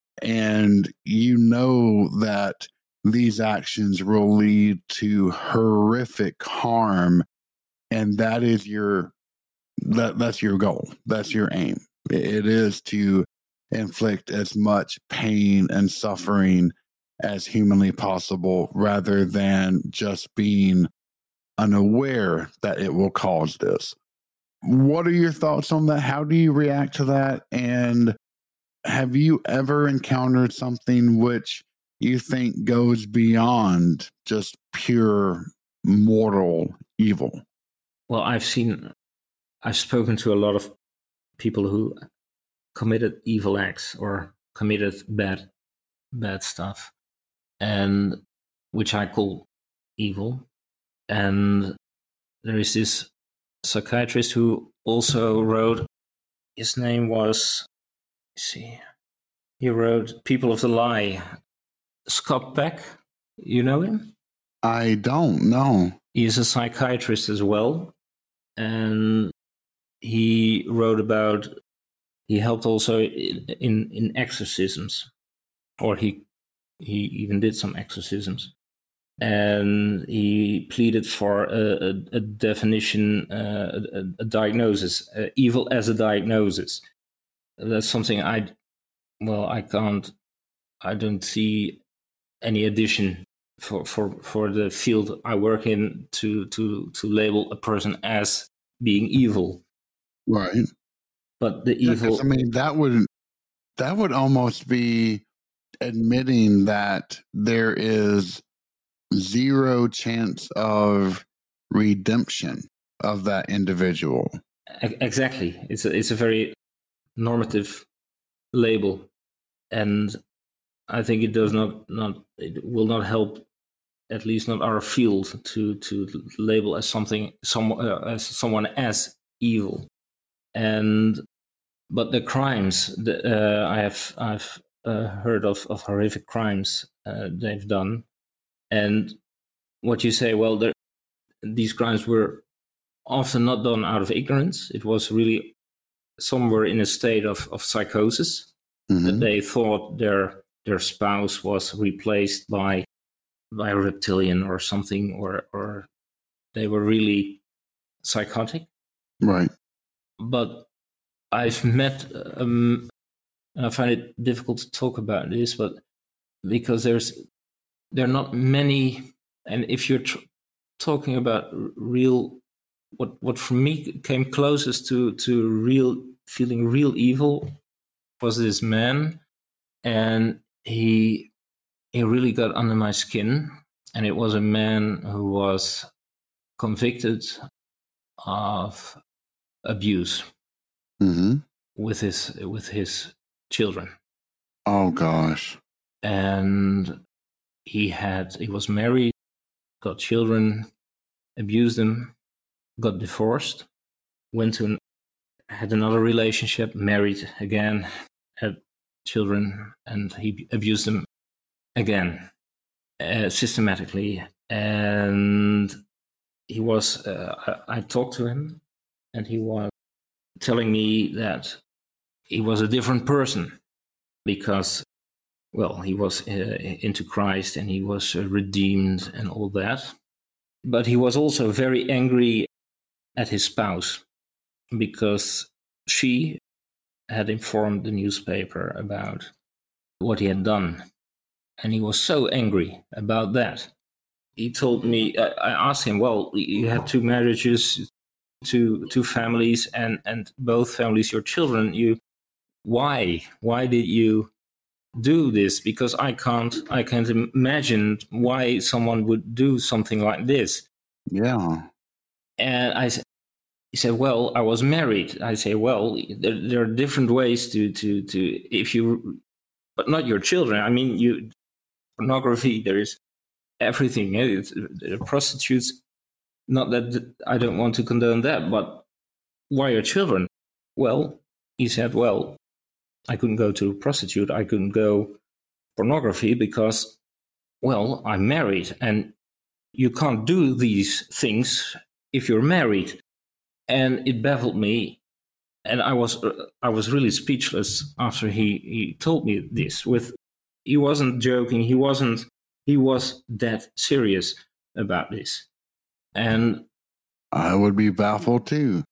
S2: and you know that these actions will lead to horrific harm, and that is your that that's your goal. That's your aim. It is to inflict as much pain and suffering as humanly possible, rather than just being unaware that it will cause this. What are your thoughts on that? How do you react to that? And have you ever encountered something which you think goes beyond just pure mortal evil?
S5: Well, I've seen, I've spoken to a lot of people who committed evil acts or committed bad, bad stuff, and which I call evil. And there is this psychiatrist who also wrote, his name was, let's see, he wrote People of the Lie. Scott Peck, you know him?
S2: I don't know.
S5: He is a psychiatrist as well, and he wrote about, he helped also in, in, in exorcisms, or he he even did some exorcisms. And he pleaded for a, a, a definition, uh, a, a diagnosis, uh, evil as a diagnosis. That's something I, well, I can't, I don't see any addition for, for, for the field I work in to, to, to label a person as being evil.
S2: Right.
S5: But the
S2: Yeah,
S5: evil...
S2: 'cause, I mean, that would, that would almost be admitting that there is zero chance of redemption of that individual.
S5: Exactly. It's a, it's a very normative label, and I think it does not, not it will not help, at least not our field, to to label as something some uh, as someone as evil. And but the crimes the, uh, I have I've uh, heard of of horrific crimes uh, they've done, and what you say, well, there, these crimes were often not done out of ignorance. It was really somewhere in a state of, of psychosis, mm-hmm. that they thought their their spouse was replaced by by a reptilian or something, or or they were really psychotic.
S2: Right.
S5: But I've met, um, and I find it difficult to talk about this, but because there's there are not many, and if you're tr- talking about real, what what for me came closest to to real feeling real evil was this man, and he he really got under my skin, and it was a man who was convicted of abuse,
S2: mm-hmm.
S5: with his with his children.
S2: Oh gosh.
S5: And he had he was married, got children, abused them, got divorced, went to an, had another relationship, married again, had children, and he abused them again, uh, systematically. And he was uh, I, I talked to him, and he was telling me that he was a different person because, well, he was uh, into Christ and he was uh, redeemed and all that. But he was also very angry at his spouse because she had informed the newspaper about what he had done. And he was so angry about that. He told me, uh, I asked him, well, you had two marriages, two two families, and, and both families, your children. You, why? Why did you do this? Because I can't, I can't imagine why someone would do something like this.
S2: Yeah.
S5: And I said, he said, well, I was married. I say, well, there, there are different ways to, to, to, if you, but not your children. I mean, you, pornography, there is everything. It's, there are prostitutes. Not that I don't want to condone that, but why your children? Well, he said, well, I couldn't go to a prostitute. I couldn't go pornography because, well, I'm married and you can't do these things if you're married. And it baffled me. And I was I was really speechless after he, he told me this. With he wasn't joking. He wasn't. He was that serious about this. And
S2: I would be baffled too.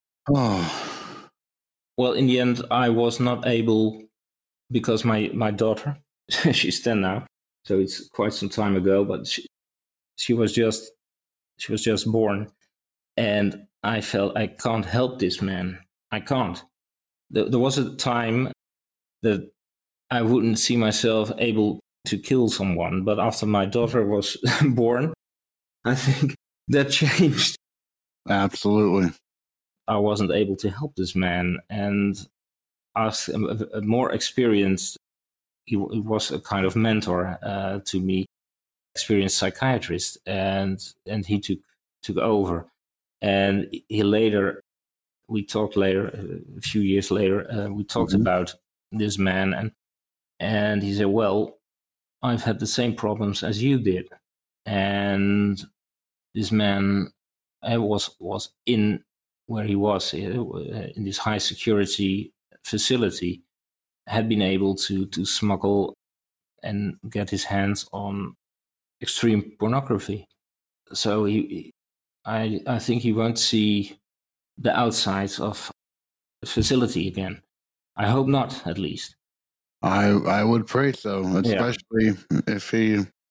S2: Oh.
S5: Well, in the end, I was not able, because my, my daughter, she's ten now, so it's quite some time ago, but she, she was just she was just born, and I felt I can't help this man. I can't. There, there was a time that I wouldn't see myself able to kill someone, but after my daughter was born, I think that changed.
S2: Absolutely.
S5: I wasn't able to help this man, and asked a, a more experienced, he, he was a kind of mentor uh, to me, experienced psychiatrist, and and he took took over. And he later, we talked later, a few years later, uh, we talked mm-hmm. about this man, and and he said, well, I've had the same problems as you did. And this man uh, was was in where he was, uh, in this high security facility, had been able to to smuggle and get his hands on extreme pornography. So he, I I think he won't see the outsides of the facility again. I hope not, at least.
S2: I I would pray so, especially yeah. if he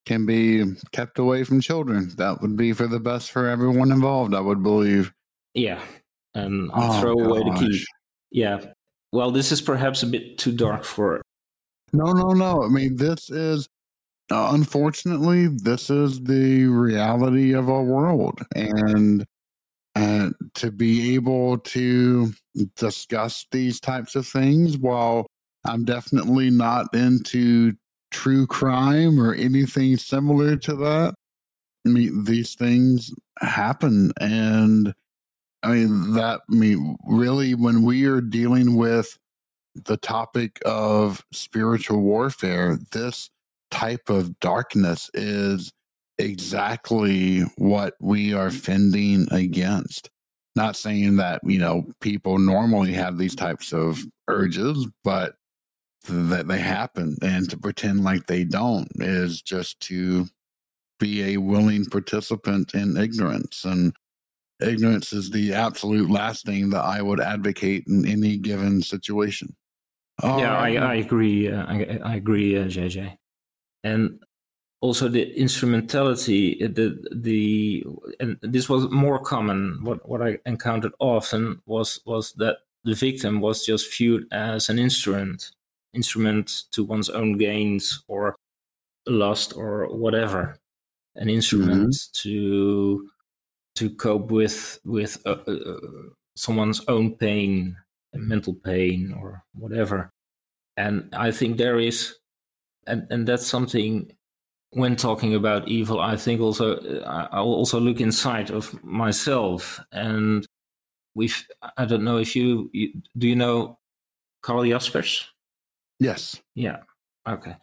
S2: can be kept away from children. That would be for the best for everyone involved, I would believe.
S5: Yeah, and
S2: Oh,
S5: throw away the key.
S2: gosh.
S5: Yeah. Well, this is perhaps a bit too dark for.
S2: No, no, no. I mean, this is, uh, unfortunately, this is the reality of our world. And uh, to be able to discuss these types of things, while I'm definitely not into true crime or anything similar to that, I mean, these things happen. And I mean, that, I mean, really, when we are dealing with the topic of spiritual warfare, this type of darkness is exactly what we are fending against. Not saying that, you know, people normally have these types of urges, but that they happen. And to pretend like they don't is just to be a willing participant in ignorance. And ignorance is the absolute last thing that I would advocate in any given situation. All
S5: yeah,
S2: right.
S5: I, I agree. Uh, I, I agree, uh, J J. And also the instrumentality, the the and this was more common. What what I encountered often was was that the victim was just viewed as an instrument, instrument to one's own gains or lust or whatever, an instrument mm-hmm. to to cope with with uh, uh, someone's own pain, mental pain or whatever. And I think there is, and, and that's something when talking about evil, I think also, I'll also look inside of myself. And we've, I don't know if you, you do you know Karl Jaspers?
S2: Yes.
S5: Yeah. Okay.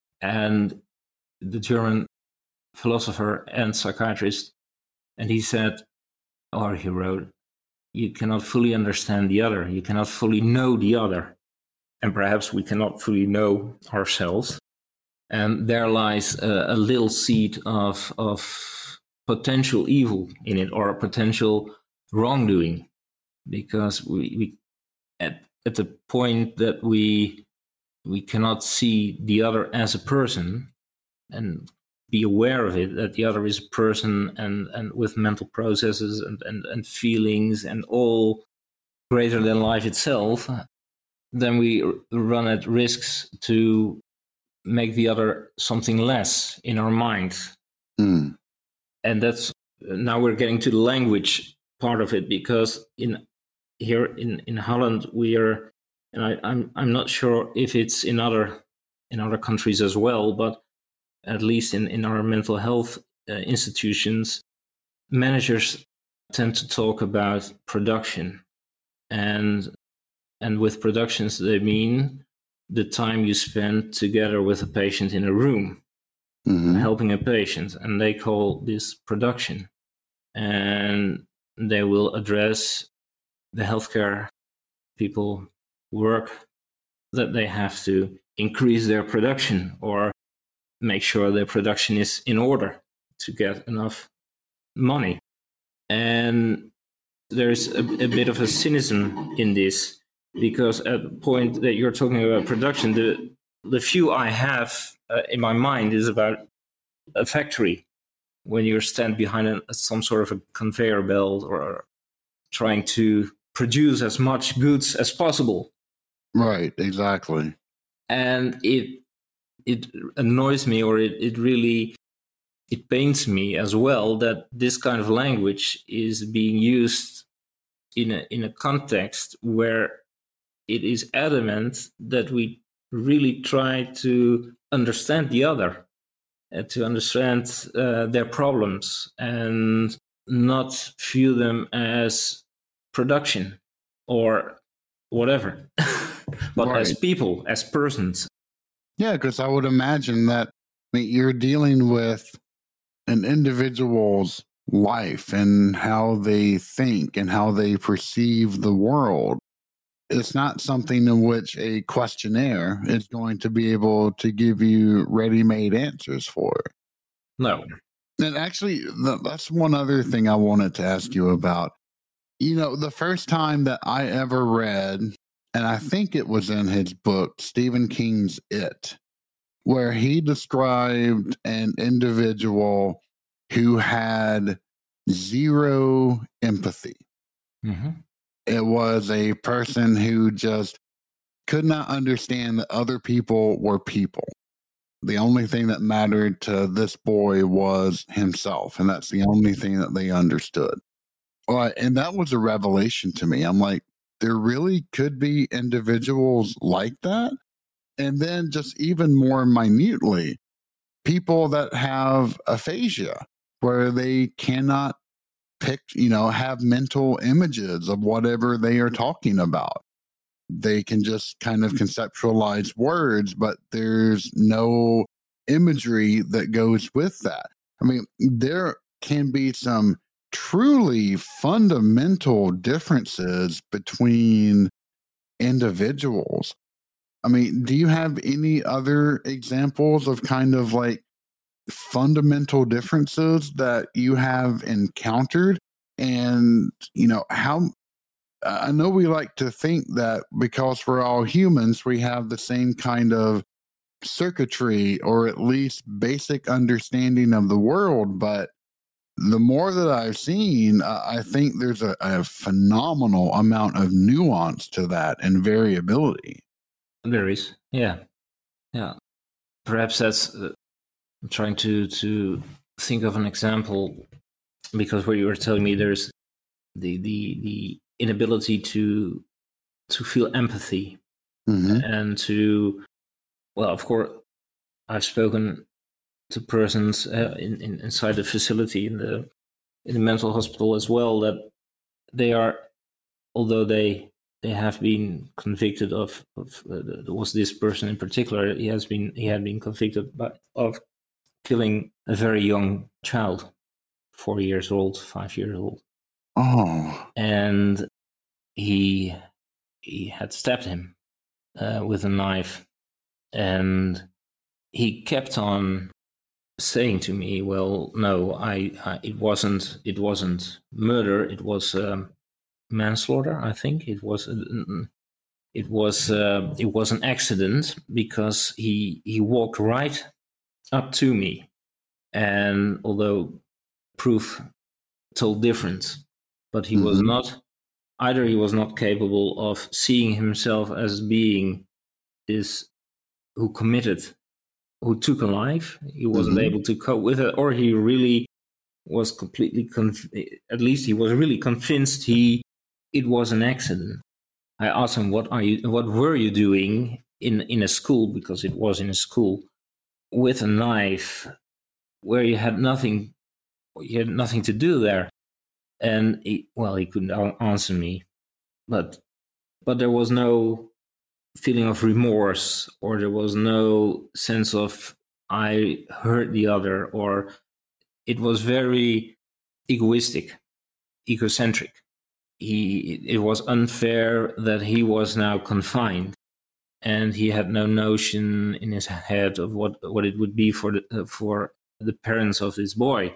S5: And the German philosopher and psychiatrist, and he said, or he wrote, you cannot fully understand the other. You cannot fully know the other. And perhaps we cannot fully know ourselves. And there lies a, a little seed of, of potential evil in it, or a potential wrongdoing. Because we, we at, at the point that we we cannot see the other as a person and be aware of it, that the other is a person and, and with mental processes and, and, and feelings and all greater than life itself, then we run at risks to make the other something less in our mind.
S2: Mm.
S5: And that's, now we're getting to the language part of it, because in here in, in Holland, we are, and I, I'm I'm not sure if it's in other in other countries as well, but at least in, in our mental health uh, institutions, managers tend to talk about production. And and with productions, they mean the time you spend together with a patient in a room, mm-hmm. helping a patient, and they call this production. And they will address the healthcare people work that they have to increase their production or make sure their production is in order to get enough money. And there's a, a bit of a cynicism in this, because at the point that you're talking about production, the the view I have uh, in my mind is about a factory. When you stand behind a, some sort of a conveyor belt or trying to produce as much goods as possible.
S2: Right, exactly.
S5: And it it annoys me, or it, it really, it pains me as well that this kind of language is being used in a in a context where it is adamant that we really try to understand the other, and to understand uh, their problems, and not view them as production or whatever, but right. as people, as persons.
S2: Yeah, because I would imagine that, I mean, you're dealing with an individual's life and how they think and how they perceive the world. It's not something in which a questionnaire is going to be able to give you ready-made answers for.
S5: No.
S2: And actually, that's one other thing I wanted to ask you about. You know, the first time that I ever read, and I think it was in his book, Stephen King's It, where he described an individual who had zero empathy.
S5: Mm-hmm.
S2: It was a person who just could not understand that other people were people. The only thing that mattered to this boy was himself, and that's the only thing that they understood. Well, and that was a revelation to me. I'm like, there really could be individuals like that. And then just even more minutely, people that have aphasia, where they cannot pick, you know, have mental images of whatever they are talking about. They can just kind of conceptualize words, but there's no imagery that goes with that. I mean, there can be some truly fundamental differences between individuals. I mean, do you have any other examples of kind of like fundamental differences that you have encountered? And, you know, how I know we like to think that because we're all humans, we have the same kind of circuitry or at least basic understanding of the world. But the more that I've seen, uh, I think there's a, a phenomenal amount of nuance to that and variability.
S5: There is, yeah, yeah. Perhaps that's. Uh, I'm trying to to think of an example, because what you were telling me, there's the the the inability to to feel empathy, mm-hmm. and to, well, of course, I've spoken to persons uh, in, in inside the facility in the in the mental hospital as well, that they are, although they they have been convicted of of uh, there was this person in particular, he has been he had been convicted by, of killing a very young child, four years old, five years old.
S2: Oh,
S5: and he he had stabbed him uh, with a knife, and he kept on saying to me, "Well, no, I, I it wasn't it wasn't murder. It was um, manslaughter. I think it was uh, it was uh, it was an accident, because he he walked right up to me, and although proof told different, but he mm-hmm. was not either he was not capable of seeing himself as being this who committed, who took a life. He wasn't mm-hmm. able to cope with it, or he really was completely conv- at least he was really convinced he it was an accident. I asked him, what are you what were you doing in in a school, because it was in a school, with a knife where you had nothing you had nothing to do there? And he, well, he couldn't answer me, but but there was no feeling of remorse, or there was no sense of I hurt the other, or it was very egoistic, egocentric. He it was unfair that he was now confined, and he had no notion in his head of what, what it would be for the uh, for the parents of this boy,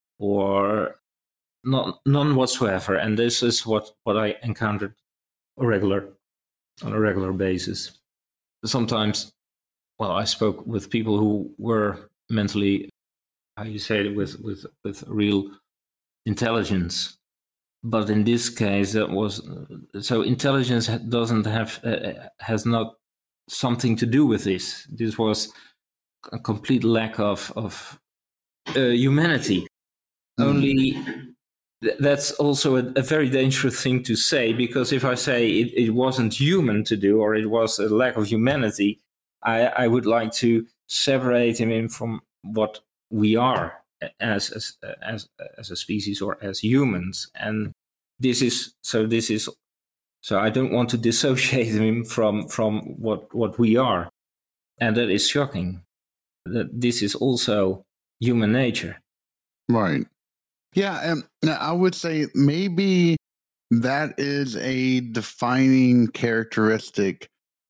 S5: or not, none whatsoever. And this is what, what I encountered a regular on a regular basis. Sometimes, well, I spoke with people who were mentally, how you say it, with with with real intelligence. But in this case, that was so intelligence doesn't have uh, has not something to do with this. This was a complete lack of of uh, humanity. Mm. Only th- that's also a, a very dangerous thing to say, because if I say it, it wasn't human to do, or it was a lack of humanity, I, I would like to separate him from what we are as as as as a species, or as humans. And this is so this is so I don't want to dissociate him from from what what we are. And that is shocking, that this is also human nature.
S2: Right. Yeah, and I would say maybe that is a defining characteristic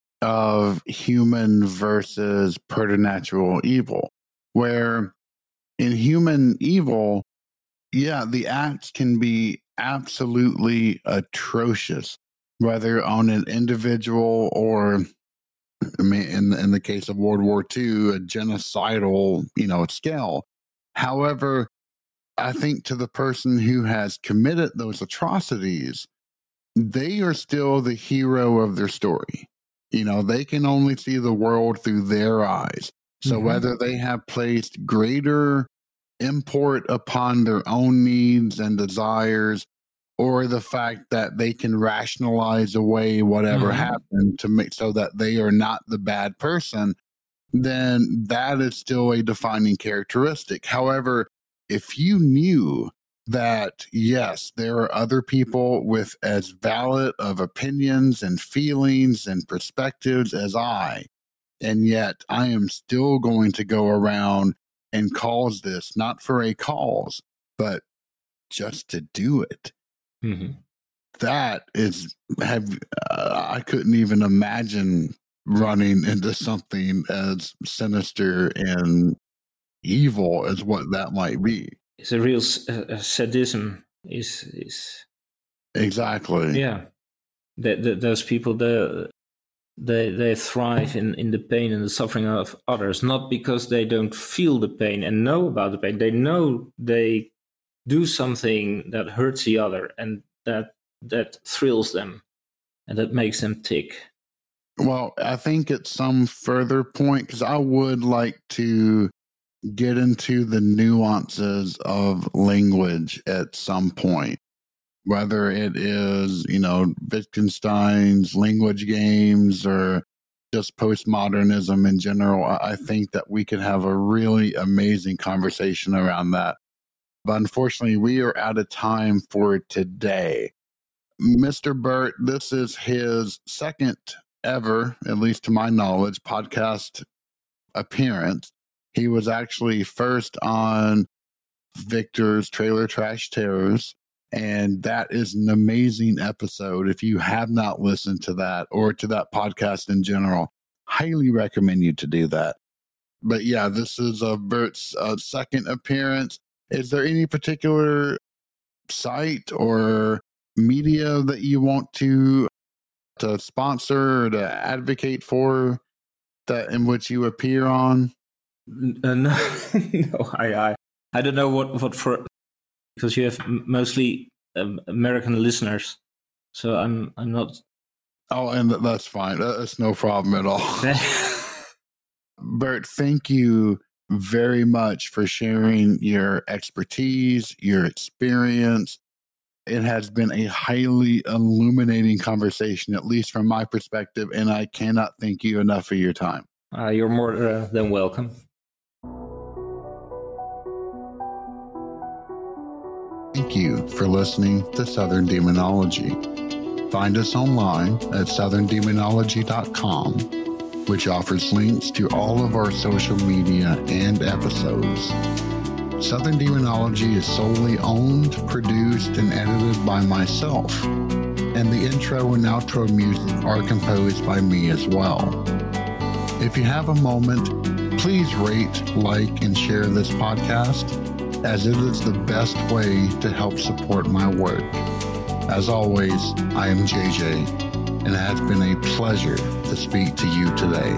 S2: of human versus preternatural evil, where in human evil, yeah, the acts can be absolutely atrocious, whether on an individual or mean, in the, in the case of World War Two, a genocidal, you know, scale. However, I think to the person who has committed those atrocities, they are still the hero of their story. You know, they can only see the world through their eyes. So mm-hmm. whether they have placed greater import upon their own needs and desires, or the fact that they can rationalize away whatever mm-hmm. happened to make so that they are not the bad person, then that is still a defining characteristic. However, if you knew that, yes, there are other people with as valid of opinions and feelings and perspectives as I, and yet I am still going to go around and cause this, not for a cause, but just to do it. Mm-hmm. That is, have uh, I couldn't even imagine running into something as sinister and evil as what that might be.
S5: It's a real uh, sadism. Is is
S2: exactly
S5: yeah. That those people, the they they thrive in, in the pain and the suffering of others, not because they don't feel the pain and know about the pain. They know they do something that hurts the other, and that that thrills them, and that makes them tick.
S2: Well, I think at some further point, because I would like to get into the nuances of language at some point, whether it is, you know, Wittgenstein's language games or just postmodernism in general. I think that we could have a really amazing conversation around that. But unfortunately, we are out of time for today. Mister Burt, this is his second ever, at least to my knowledge, podcast appearance. He was actually first on Victor's Trailer Trash Terrors, and that is an amazing episode. If you have not listened to that or to that podcast in general, highly recommend you to do that. But yeah, this is uh, Burt's uh, second appearance. Is there any particular site or media that you want to to sponsor or to advocate for that in which you appear on?
S5: Uh, no, no, I, I, I don't know what, what for, because you have mostly um, American listeners, so I'm, I'm not.
S2: Oh, and that's fine. That's no problem at all. Burt, thank you very much for sharing your expertise, your experience. It has been a highly illuminating conversation, at least from my perspective, and I cannot thank you enough for your time.
S5: Uh, you're more uh, than welcome.
S2: Thank you for listening to Southern Demonology. Find us online at southern demonology dot com, which offers links to all of our social media and episodes. Southern Demonology is solely owned, produced, and edited by myself, and the intro and outro music are composed by me as well. If you have a moment, please rate, like, and share this podcast, as it is the best way to help support my work. As always, I am J J, and it has been a pleasure to speak to you today.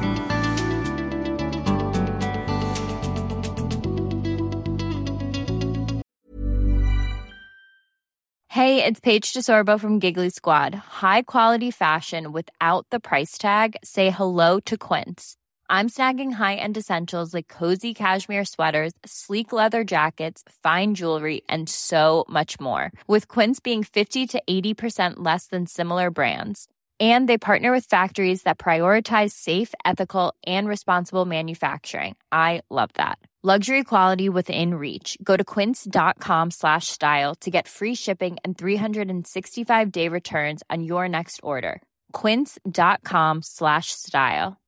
S8: Hey, it's Paige DeSorbo from Giggly Squad. High quality fashion without the price tag. Say hello to Quince. I'm snagging high-end essentials like cozy cashmere sweaters, sleek leather jackets, fine jewelry, and so much more. With Quince being fifty to eighty percent less than similar brands. And they partner with factories that prioritize safe, ethical, and responsible manufacturing. I love that. Luxury quality within reach. Go to quince.com slash style to get free shipping and three sixty-five day returns on your next order. Quince.com slash style.